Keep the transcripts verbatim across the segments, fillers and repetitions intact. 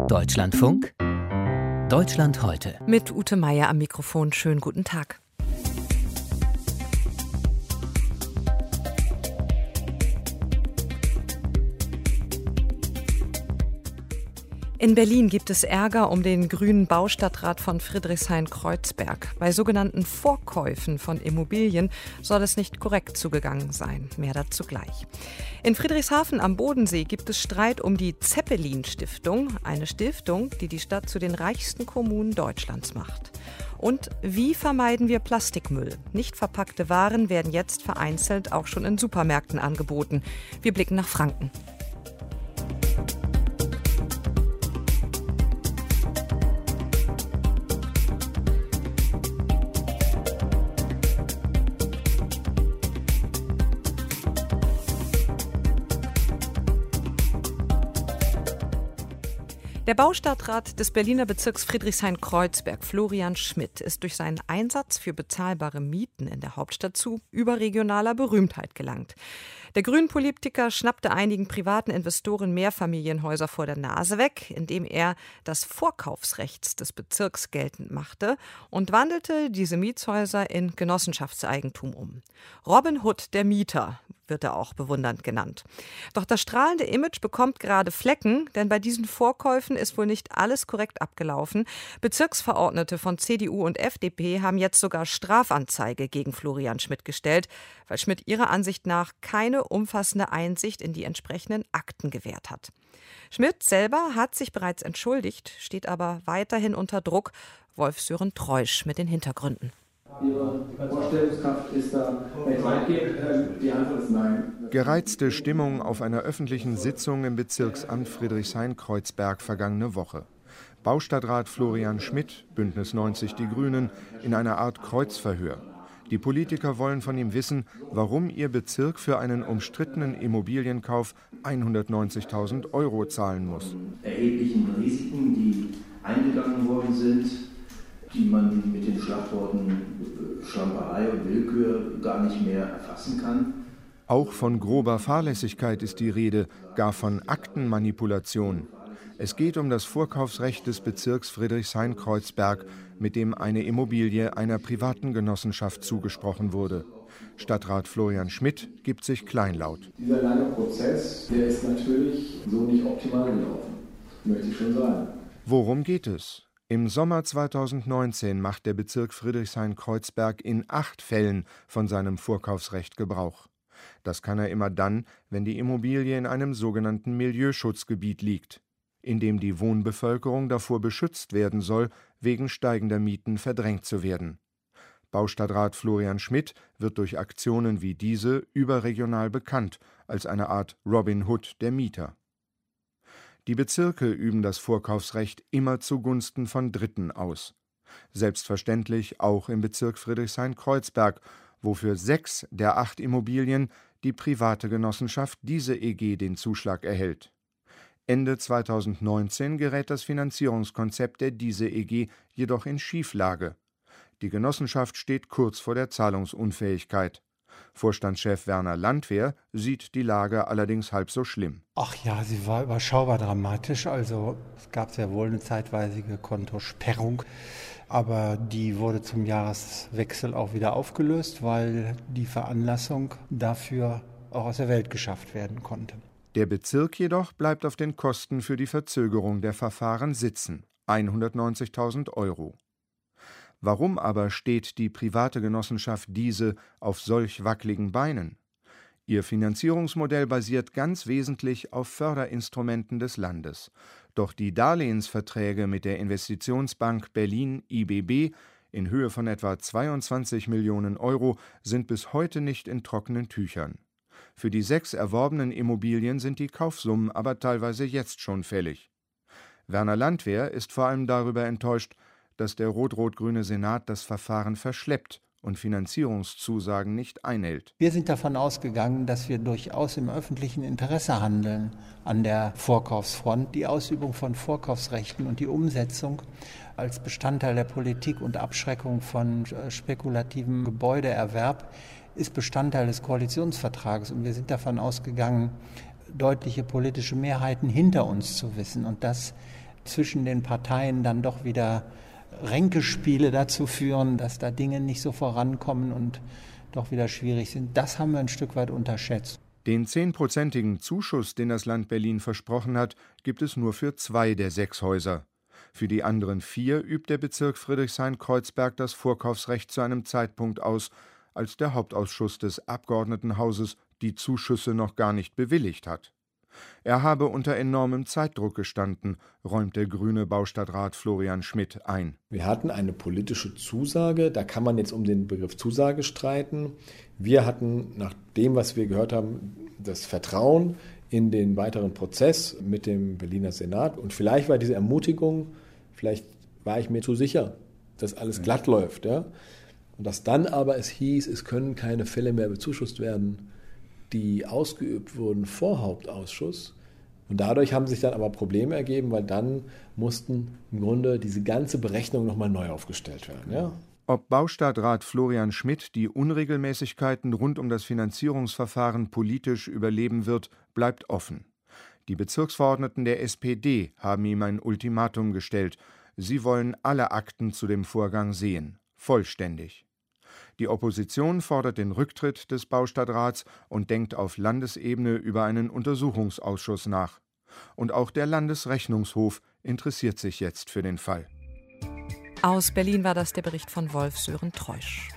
Deutschlandfunk, Deutschland heute. Mit Ute Meier am Mikrofon. Schönen guten Tag. In Berlin gibt es Ärger um den grünen Baustadtrat von Friedrichshain-Kreuzberg. Bei sogenannten Vorkäufen von Immobilien soll es nicht korrekt zugegangen sein. Mehr dazu gleich. In Friedrichshafen am Bodensee gibt es Streit um die Zeppelin-Stiftung, eine Stiftung, die die Stadt zu den reichsten Kommunen Deutschlands macht. Und wie vermeiden wir Plastikmüll? Nicht verpackte Waren werden jetzt vereinzelt auch schon in Supermärkten angeboten. Wir blicken nach Franken. Der Baustadtrat des Berliner Bezirks Friedrichshain-Kreuzberg, Florian Schmidt, ist durch seinen Einsatz für bezahlbare Mieten in der Hauptstadt zu überregionaler Berühmtheit gelangt. Der Grünen-Politiker schnappte einigen privaten Investoren Mehrfamilienhäuser vor der Nase weg, indem er das Vorkaufsrecht des Bezirks geltend machte und wandelte diese Mietshäuser in Genossenschaftseigentum um. Robin Hood, der Mieter, wird er auch bewundernd genannt. Doch das strahlende Image bekommt gerade Flecken, denn bei diesen Vorkäufen ist wohl nicht alles korrekt abgelaufen. Bezirksverordnete von C D U und F D P haben jetzt sogar Strafanzeige gegen Florian Schmidt gestellt, weil Schmidt ihrer Ansicht nach keine umfassende Einsicht in die entsprechenden Akten gewährt hat. Schmidt selber hat sich bereits entschuldigt, steht aber weiterhin unter Druck. Wolf-Sören Treusch mit den Hintergründen. Ihre Vorstellungskraft ist da recht weitgehend. Die Antwort ist nein. Gereizte Stimmung auf einer öffentlichen Sitzung im Bezirksamt Friedrichshain-Kreuzberg vergangene Woche. Baustadtrat Florian Schmidt, Bündnis neunzig Die Grünen, in einer Art Kreuzverhör. Die Politiker wollen von ihm wissen, warum ihr Bezirk für einen umstrittenen Immobilienkauf hundertneunzigtausend Euro zahlen muss. Erheblichen Risiken, die eingegangen worden sind, die man mit den Schlagworten Schlamperei und Willkür gar nicht mehr erfassen kann. Auch von grober Fahrlässigkeit ist die Rede, gar von Aktenmanipulation. Es geht um das Vorkaufsrecht des Bezirks Friedrichshain-Kreuzberg, mit dem eine Immobilie einer privaten Genossenschaft zugesprochen wurde. Stadtrat Florian Schmidt gibt sich kleinlaut. Dieser lange Prozess, der ist natürlich so nicht optimal gelaufen, möchte ich schon sagen. Worum geht es? Im Sommer zweitausendneunzehn macht der Bezirk Friedrichshain-Kreuzberg in acht Fällen von seinem Vorkaufsrecht Gebrauch. Das kann er immer dann, wenn die Immobilie in einem sogenannten Milieuschutzgebiet liegt, in dem die Wohnbevölkerung davor beschützt werden soll, wegen steigender Mieten verdrängt zu werden. Baustadtrat Florian Schmidt wird durch Aktionen wie diese überregional bekannt als eine Art Robin Hood der Mieter. Die Bezirke üben das Vorkaufsrecht immer zugunsten von Dritten aus. Selbstverständlich auch im Bezirk Friedrichshain-Kreuzberg, wo für sechs der acht Immobilien die private Genossenschaft Diese E G den Zuschlag erhält. Ende zweitausendneunzehn gerät das Finanzierungskonzept der Diese E G jedoch in Schieflage. Die Genossenschaft steht kurz vor der Zahlungsunfähigkeit. Vorstandschef Werner Landwehr sieht die Lage allerdings halb so schlimm. Ach ja, sie war überschaubar dramatisch. Also es gab sehr wohl eine zeitweilige Kontosperrung, aber die wurde zum Jahreswechsel auch wieder aufgelöst, weil die Veranlassung dafür auch aus der Welt geschafft werden konnte. Der Bezirk jedoch bleibt auf den Kosten für die Verzögerung der Verfahren sitzen, hundertneunzigtausend Euro. Warum aber steht die private Genossenschaft Diese auf solch wackeligen Beinen? Ihr Finanzierungsmodell basiert ganz wesentlich auf Förderinstrumenten des Landes. Doch die Darlehensverträge mit der Investitionsbank Berlin I B B in Höhe von etwa zweiundzwanzig Millionen Euro sind bis heute nicht in trockenen Tüchern. Für die sechs erworbenen Immobilien sind die Kaufsummen aber teilweise jetzt schon fällig. Werner Landwehr ist vor allem darüber enttäuscht, dass der rot-rot-grüne Senat das Verfahren verschleppt und Finanzierungszusagen nicht einhält. Wir sind davon ausgegangen, dass wir durchaus im öffentlichen Interesse handeln an der Vorkaufsfront. Die Ausübung von Vorkaufsrechten und die Umsetzung als Bestandteil der Politik und Abschreckung von spekulativem Gebäudeerwerb ist Bestandteil des Koalitionsvertrages. Und wir sind davon ausgegangen, deutliche politische Mehrheiten hinter uns zu wissen. Und das zwischen den Parteien dann doch wieder Ränkespiele dazu führen, dass da Dinge nicht so vorankommen und doch wieder schwierig sind. Das haben wir ein Stück weit unterschätzt. Den zehnprozentigen Zuschuss, den das Land Berlin versprochen hat, gibt es nur für zwei der sechs Häuser. Für die anderen vier übt der Bezirk Friedrichshain-Kreuzberg das Vorkaufsrecht zu einem Zeitpunkt aus, als der Hauptausschuss des Abgeordnetenhauses die Zuschüsse noch gar nicht bewilligt hat. Er habe unter enormem Zeitdruck gestanden, räumt der grüne Baustadtrat Florian Schmidt ein. Wir hatten eine politische Zusage, da kann man jetzt um den Begriff Zusage streiten. Wir hatten nach dem, was wir gehört haben, das Vertrauen in den weiteren Prozess mit dem Berliner Senat. Und vielleicht war diese Ermutigung, vielleicht war ich mir zu sicher, dass alles glatt läuft. Ja? Und dass dann aber es hieß, es können keine Fälle mehr bezuschusst werden, die ausgeübt wurden vor Hauptausschuss. Und dadurch haben sich dann aber Probleme ergeben, weil dann mussten im Grunde diese ganze Berechnung nochmal neu aufgestellt werden. Ja? Ob Baustadtrat Florian Schmidt die Unregelmäßigkeiten rund um das Finanzierungsverfahren politisch überleben wird, bleibt offen. Die Bezirksverordneten der S P D haben ihm ein Ultimatum gestellt. Sie wollen alle Akten zu dem Vorgang sehen, vollständig. Die Opposition fordert den Rücktritt des Baustadtrats und denkt auf Landesebene über einen Untersuchungsausschuss nach. Und auch der Landesrechnungshof interessiert sich jetzt für den Fall. Aus Berlin war das der Bericht von Wolf-Sören Treusch.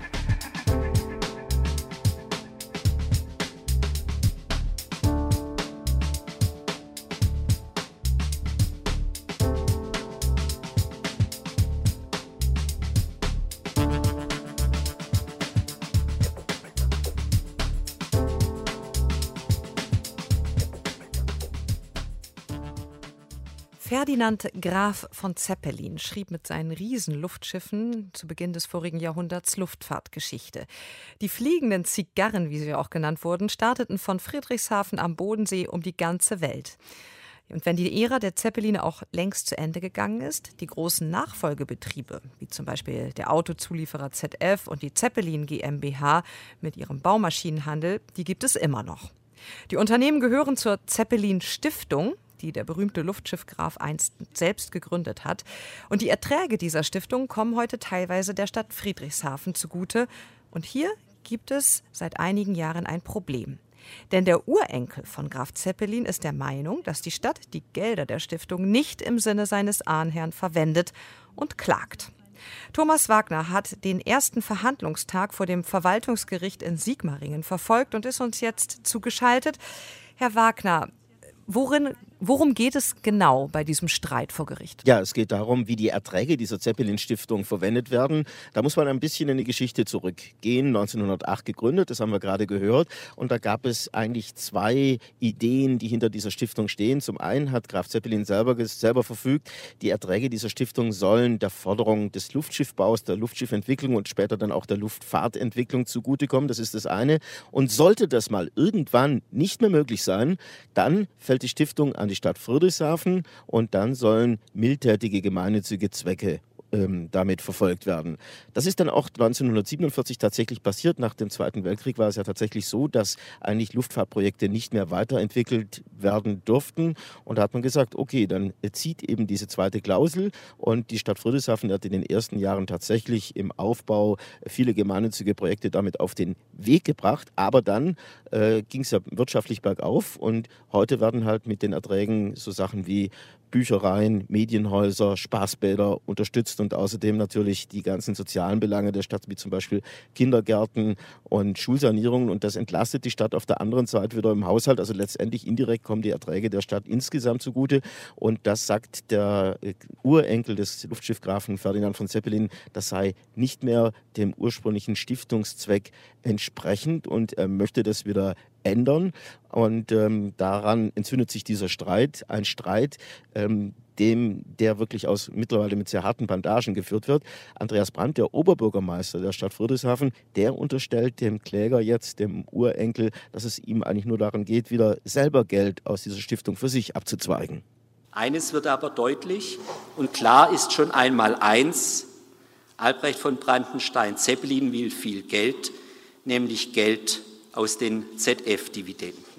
Ferdinand Graf von Zeppelin schrieb mit seinen Riesenluftschiffen zu Beginn des vorigen Jahrhunderts Luftfahrtgeschichte. Die fliegenden Zigarren, wie sie auch genannt wurden, starteten von Friedrichshafen am Bodensee um die ganze Welt. Und wenn die Ära der Zeppeline auch längst zu Ende gegangen ist, die großen Nachfolgebetriebe, wie zum Beispiel der Autozulieferer Z F und die Zeppelin GmbH mit ihrem Baumaschinenhandel, die gibt es immer noch. Die Unternehmen gehören zur Zeppelin Stiftung, die der berühmte Luftschiffgraf einst selbst gegründet hat. Und die Erträge dieser Stiftung kommen heute teilweise der Stadt Friedrichshafen zugute. Und hier gibt es seit einigen Jahren ein Problem. Denn der Urenkel von Graf Zeppelin ist der Meinung, dass die Stadt die Gelder der Stiftung nicht im Sinne seines Ahnherrn verwendet und klagt. Thomas Wagner hat den ersten Verhandlungstag vor dem Verwaltungsgericht in Sigmaringen verfolgt und ist uns jetzt zugeschaltet. Herr Wagner, Worin, worum geht es genau bei diesem Streit vor Gericht? Ja, es geht darum, wie die Erträge dieser Zeppelin-Stiftung verwendet werden. Da muss man ein bisschen in die Geschichte zurückgehen. neunzehnhundertacht gegründet, das haben wir gerade gehört. Und da gab es eigentlich zwei Ideen, die hinter dieser Stiftung stehen. Zum einen hat Graf Zeppelin selber, selber verfügt, die Erträge dieser Stiftung sollen der Förderung des Luftschiffbaus, der Luftschiffentwicklung und später dann auch der Luftfahrtentwicklung zugutekommen. Das ist das eine. Und sollte das mal irgendwann nicht mehr möglich sein, dann fällt die Stiftung an die Stadt Friedrichshafen und dann sollen mildtätige gemeinnützige Zwecke ähm, damit verfolgt werden. Das ist dann auch neunzehnhundertsiebenundvierzig tatsächlich passiert. Nach dem Zweiten Weltkrieg war es ja tatsächlich so, dass eigentlich Luftfahrtprojekte nicht mehr weiterentwickelt werden durften. Und da hat man gesagt, okay, dann zieht eben diese zweite Klausel und die Stadt Friedrichshafen hat in den ersten Jahren tatsächlich im Aufbau viele gemeinnützige Projekte damit auf den Weg gebracht. Aber dann äh, ging es ja wirtschaftlich bergauf und heute werden halt mit den Erträgen so Sachen wie Büchereien, Medienhäuser, Spaßbäder unterstützt und außerdem natürlich die ganzen sozialen Belange der Stadt, wie zum Beispiel Kindergärten und Schulsanierungen. Und das entlastet die Stadt auf der anderen Seite wieder im Haushalt. Also letztendlich indirekt kommen die Erträge der Stadt insgesamt zugute. Und das sagt der Urenkel des Luftschiffgrafen Ferdinand von Zeppelin, das sei nicht mehr dem ursprünglichen Stiftungszweck entsprechend und er möchte das wieder ändern. Und ähm, daran entzündet sich dieser Streit. Ein Streit, ähm, dem, der wirklich aus mittlerweile mit sehr harten Bandagen geführt wird. Andreas Brandt, der Oberbürgermeister der Stadt Friedrichshafen, der unterstellt dem Kläger jetzt, dem Urenkel, dass es ihm eigentlich nur daran geht, wieder selber Geld aus dieser Stiftung für sich abzuzweigen. Eines wird aber deutlich und klar ist schon einmal eins: Albrecht von Brandenstein Zeppelin will viel Geld, nämlich Geld aus den Z F-Dividenden.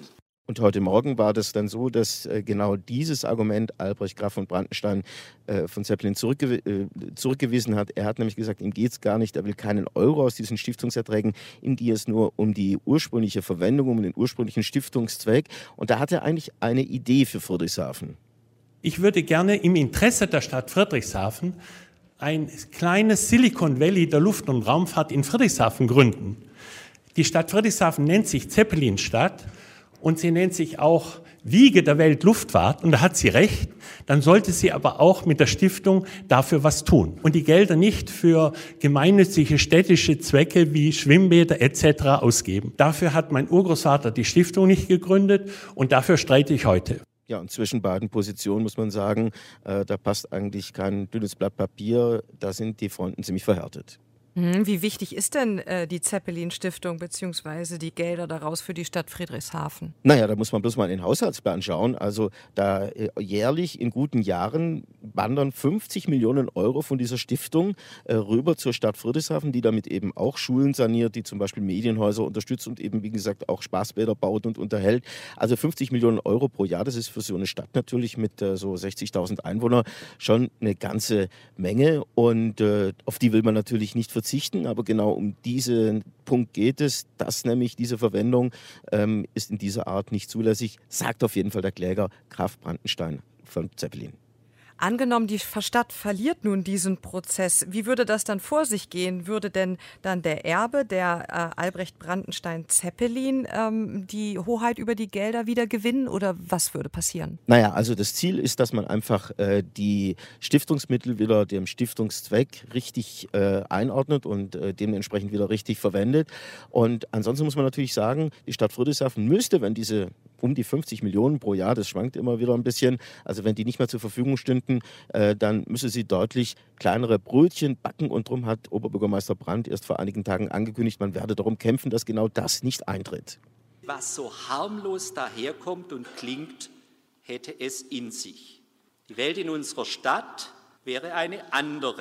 Und heute Morgen war das dann so, dass äh, genau dieses Argument Albrecht Graf von Brandenstein äh, von Zeppelin zurückgew äh, zurückgewiesen hat. Er hat nämlich gesagt, ihm geht es gar nicht, er will keinen Euro aus diesen Stiftungserträgen, ihm geht es nur um die ursprüngliche Verwendung, um den ursprünglichen Stiftungszweck. Und da hat er eigentlich eine Idee für Friedrichshafen. Ich würde gerne im Interesse der Stadt Friedrichshafen ein kleines Silicon Valley der Luft- und Raumfahrt in Friedrichshafen gründen. Die Stadt Friedrichshafen nennt sich Zeppelinstadt. Und sie nennt sich auch Wiege der Weltluftfahrt, und da hat sie recht, dann sollte sie aber auch mit der Stiftung dafür was tun und die Gelder nicht für gemeinnützige städtische Zwecke wie Schwimmbäder et cetera ausgeben. Dafür hat mein Urgroßvater die Stiftung nicht gegründet und dafür streite ich heute. Ja, und zwischen beiden Positionen muss man sagen, äh, da passt eigentlich kein dünnes Blatt Papier, da sind die Fronten ziemlich verhärtet. Wie wichtig ist denn äh, die Zeppelin-Stiftung bzw. die Gelder daraus für die Stadt Friedrichshafen? Naja, da muss man bloß mal in den Haushaltsplan schauen. Also da äh, jährlich in guten Jahren wandern fünfzig Millionen Euro von dieser Stiftung äh, rüber zur Stadt Friedrichshafen, die damit eben auch Schulen saniert, die zum Beispiel Medienhäuser unterstützt und eben, wie gesagt, auch Spaßbäder baut und unterhält. Also fünfzig Millionen Euro pro Jahr, das ist für so eine Stadt natürlich mit äh, so sechzigtausend Einwohnern schon eine ganze Menge, und äh, auf die will man natürlich nicht verzichten. Aber genau um diesen Punkt geht es, dass nämlich diese Verwendung ähm, ist in dieser Art nicht zulässig, sagt auf jeden Fall der Kläger Graf Brandenstein von Zeppelin. Angenommen, die Stadt verliert nun diesen Prozess, wie würde das dann vor sich gehen? Würde denn dann der Erbe, der äh, Albrecht Brandenstein Zeppelin, ähm, die Hoheit über die Gelder wieder gewinnen, oder was würde passieren? Naja, also das Ziel ist, dass man einfach äh, die Stiftungsmittel wieder dem Stiftungszweck richtig äh, einordnet und äh, dementsprechend wieder richtig verwendet. Und ansonsten muss man natürlich sagen, die Stadt Friedrichshafen müsste, wenn diese um die fünfzig Millionen pro Jahr, das schwankt immer wieder ein bisschen, also wenn die nicht mehr zur Verfügung stünden, äh, dann müsse sie deutlich kleinere Brötchen backen, und darum hat Oberbürgermeister Brandt erst vor einigen Tagen angekündigt, man werde darum kämpfen, dass genau das nicht eintritt. Was so harmlos daherkommt und klingt, hätte es in sich. Die Welt in unserer Stadt wäre eine andere.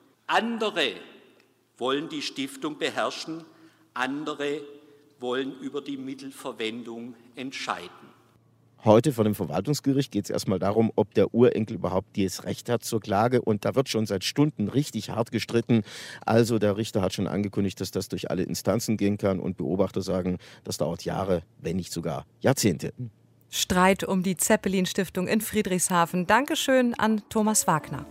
Andere wollen die Stiftung beherrschen, andere wollen über die Mittelverwendung entscheiden. Heute vor dem Verwaltungsgericht geht es erstmal darum, ob der Urenkel überhaupt das Recht hat zur Klage. Und da wird schon seit Stunden richtig hart gestritten. Also der Richter hat schon angekündigt, dass das durch alle Instanzen gehen kann. Und Beobachter sagen, das dauert Jahre, wenn nicht sogar Jahrzehnte. Streit um die Zeppelin-Stiftung in Friedrichshafen. Dankeschön an Thomas Wagner.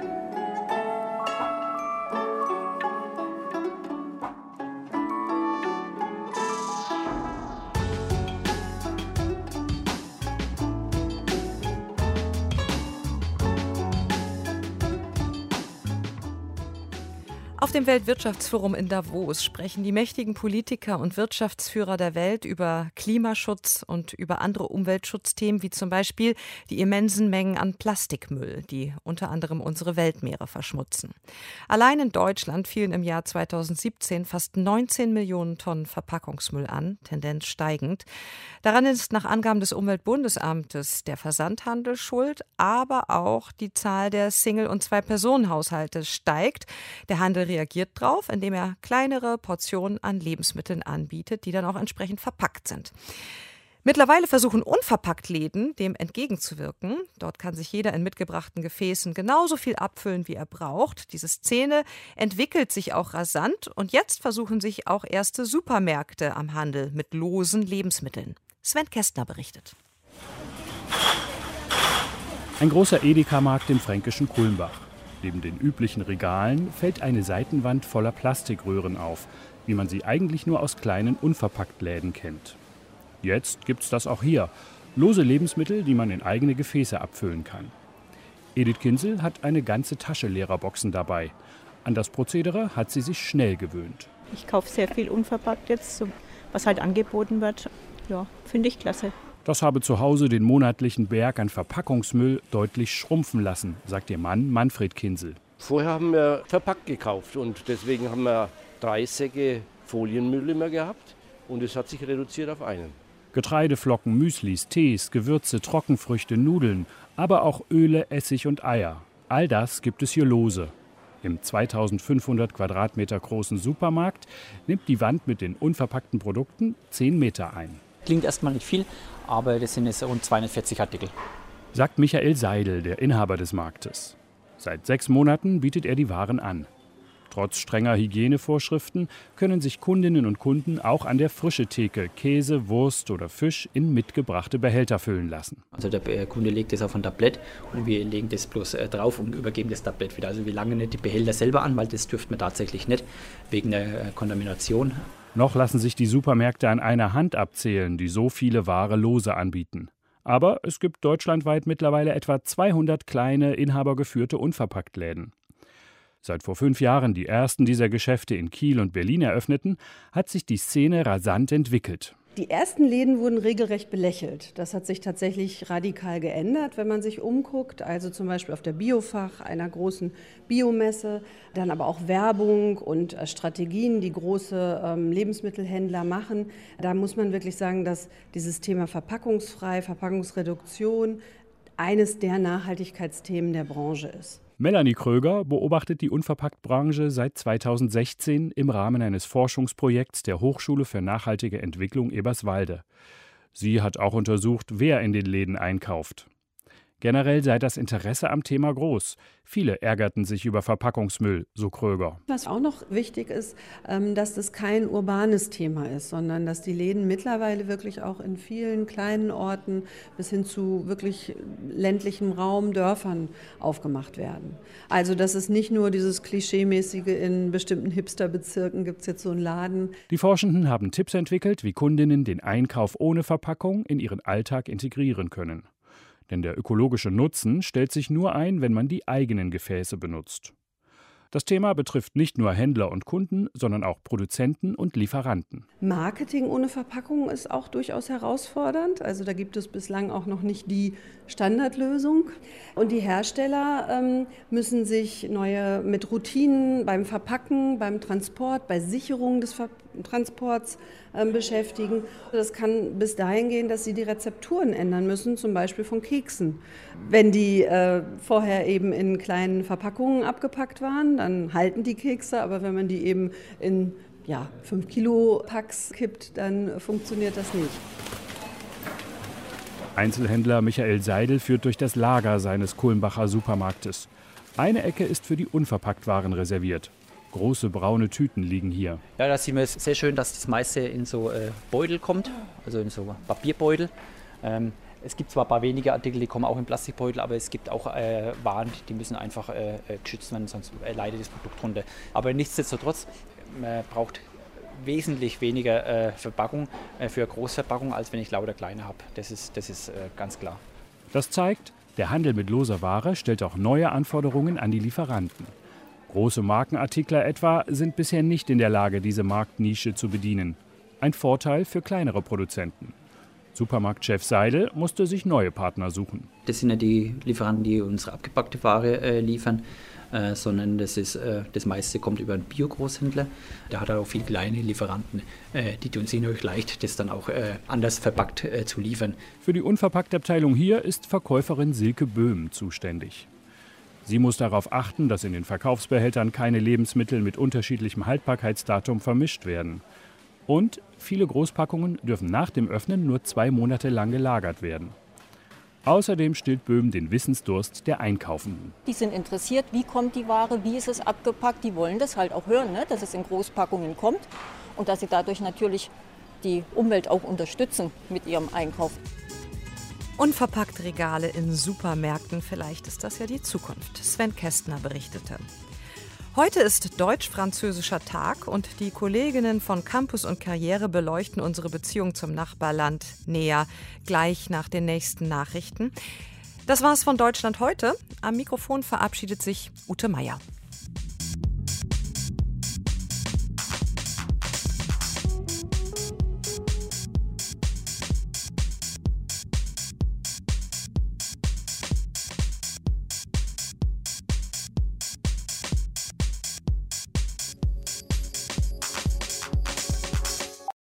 Auf dem Weltwirtschaftsforum in Davos sprechen die mächtigen Politiker und Wirtschaftsführer der Welt über Klimaschutz und über andere Umweltschutzthemen, wie zum Beispiel die immensen Mengen an Plastikmüll, die unter anderem unsere Weltmeere verschmutzen. Allein in Deutschland fielen im Jahr zweitausendsiebzehn fast neunzehn Millionen Tonnen Verpackungsmüll an, Tendenz steigend. Daran ist nach Angaben des Umweltbundesamtes der Versandhandel schuld, aber auch die Zahl der Single- und Zwei-Personen-Haushalte steigt. Der Handel reagiert drauf, indem er kleinere Portionen an Lebensmitteln anbietet, die dann auch entsprechend verpackt sind. Mittlerweile versuchen Unverpacktläden dem entgegenzuwirken. Dort kann sich jeder in mitgebrachten Gefäßen genauso viel abfüllen, wie er braucht. Diese Szene entwickelt sich auch rasant, und jetzt versuchen sich auch erste Supermärkte am Handel mit losen Lebensmitteln. Sven Kästner berichtet. Ein großer Edeka-Markt im fränkischen Kulmbach. Neben den üblichen Regalen fällt eine Seitenwand voller Plastikröhren auf, wie man sie eigentlich nur aus kleinen Unverpacktläden kennt. Jetzt gibt's das auch hier. Lose Lebensmittel, die man in eigene Gefäße abfüllen kann. Edith Kinsel hat eine ganze Tasche leerer Boxen dabei. An das Prozedere hat sie sich schnell gewöhnt. Ich kaufe sehr viel unverpackt jetzt, so was halt angeboten wird. Ja, finde ich klasse. Das habe zu Hause den monatlichen Berg an Verpackungsmüll deutlich schrumpfen lassen, sagt ihr Mann Manfred Kinsel. Vorher haben wir verpackt gekauft und deswegen haben wir drei Säcke Folienmüll immer gehabt und es hat sich reduziert auf einen. Getreideflocken, Müslis, Tees, Gewürze, Trockenfrüchte, Nudeln, aber auch Öle, Essig und Eier. All das gibt es hier lose. Im zweitausendfünfhundert Quadratmeter großen Supermarkt nimmt die Wand mit den unverpackten Produkten zehn Meter ein. Klingt erstmal nicht viel, aber das sind jetzt rund zweihundertvierzig Artikel. Sagt Michael Seidel, der Inhaber des Marktes. Seit sechs Monaten bietet er die Waren an. Trotz strenger Hygienevorschriften können sich Kundinnen und Kunden auch an der Frischetheke Käse, Wurst oder Fisch in mitgebrachte Behälter füllen lassen. Also der Kunde legt das auf ein Tablett und wir legen das bloß drauf und übergeben das Tablett wieder. Also wir langen nicht die Behälter selber an, weil das dürften wir tatsächlich nicht, wegen der Kontamination. Noch lassen sich die Supermärkte an einer Hand abzählen, die so viele Ware lose anbieten. Aber es gibt deutschlandweit mittlerweile etwa zweihundert kleine, inhabergeführte Unverpacktläden. Seit vor fünf Jahren die ersten dieser Geschäfte in Kiel und Berlin eröffneten, hat sich die Szene rasant entwickelt. Die ersten Läden wurden regelrecht belächelt. Das hat sich tatsächlich radikal geändert, wenn man sich umguckt. Also zum Beispiel auf der Biofach, einer großen Biomesse, dann aber auch Werbung und Strategien, die große ähm, Lebensmittelhändler machen. Da muss man wirklich sagen, dass dieses Thema verpackungsfrei, Verpackungsreduktion eines der Nachhaltigkeitsthemen der Branche ist. Melanie Kröger beobachtet die Unverpacktbranche seit zweitausendsechzehn im Rahmen eines Forschungsprojekts der Hochschule für nachhaltige Entwicklung Eberswalde. Sie hat auch untersucht, wer in den Läden einkauft. Generell sei das Interesse am Thema groß. Viele ärgerten sich über Verpackungsmüll, so Kröger. Was auch noch wichtig ist, dass das kein urbanes Thema ist, sondern dass die Läden mittlerweile wirklich auch in vielen kleinen Orten bis hin zu wirklich ländlichem Raum, Dörfern aufgemacht werden. Also dass es nicht nur dieses Klischeemäßige, in bestimmten Hipsterbezirken gibt es jetzt so einen Laden. Die Forschenden haben Tipps entwickelt, wie Kundinnen den Einkauf ohne Verpackung in ihren Alltag integrieren können. Denn der ökologische Nutzen stellt sich nur ein, wenn man die eigenen Gefäße benutzt. Das Thema betrifft nicht nur Händler und Kunden, sondern auch Produzenten und Lieferanten. Marketing ohne Verpackung ist auch durchaus herausfordernd. Also da gibt es bislang auch noch nicht die Standardlösung. Und die Hersteller ähm, müssen sich neue mit Routinen beim Verpacken, beim Transport, bei Sicherung des Ver- Transports ähm, beschäftigen. Das kann bis dahin gehen, dass sie die Rezepturen ändern müssen, zum Beispiel von Keksen. Wenn die äh, vorher eben in kleinen Verpackungen abgepackt waren, dann halten die Kekse, aber wenn man die eben in ja, fünf Kilo Packs kippt, dann funktioniert das nicht. Einzelhändler Michael Seidel führt durch das Lager seines Kulmbacher Supermarktes. Eine Ecke ist für die Unverpacktwaren reserviert. Große braune Tüten liegen hier. Ja, da sieht man sehr schön, dass das meiste in so äh, Beutel kommt, also in so Papierbeutel. Ähm, Es gibt zwar ein paar wenige Artikel, die kommen auch in Plastikbeutel, aber es gibt auch äh, Waren, die müssen einfach äh, geschützt werden, sonst äh, leidet das Produkt runter. Aber nichtsdestotrotz, man braucht wesentlich weniger äh, Verpackung äh, für Großverpackung, als wenn ich lauter kleine habe. Das ist, das ist äh, ganz klar. Das zeigt, der Handel mit loser Ware stellt auch neue Anforderungen an die Lieferanten. Große Markenartikler etwa sind bisher nicht in der Lage, diese Marktnische zu bedienen. Ein Vorteil für kleinere Produzenten. Supermarktchef Seidel musste sich neue Partner suchen. Das sind ja die Lieferanten, die unsere abgepackte Ware äh, liefern, äh, sondern das, ist, äh, das meiste kommt über einen Bio-Großhändler. Da hat er auch viele kleine Lieferanten, äh, die tun sich natürlich leicht, das dann auch äh, anders verpackt äh, zu liefern. Für die Unverpacktabteilung hier ist Verkäuferin Silke Böhm zuständig. Sie muss darauf achten, dass in den Verkaufsbehältern keine Lebensmittel mit unterschiedlichem Haltbarkeitsdatum vermischt werden. Und viele Großpackungen dürfen nach dem Öffnen nur zwei Monate lang gelagert werden. Außerdem stillt Böhm den Wissensdurst der Einkaufenden. Die sind interessiert, wie kommt die Ware, wie ist es abgepackt. Die wollen das halt auch hören, ne? Dass es in Großpackungen kommt und dass sie dadurch natürlich die Umwelt auch unterstützen mit ihrem Einkauf. Unverpackt Regale in Supermärkten, vielleicht ist das ja die Zukunft. Sven Kästner berichtete. Heute ist deutsch-französischer Tag und die Kolleginnen von Campus und Karriere beleuchten unsere Beziehung zum Nachbarland näher, gleich nach den nächsten Nachrichten. Das war's von Deutschland heute. Am Mikrofon verabschiedet sich Ute Meier.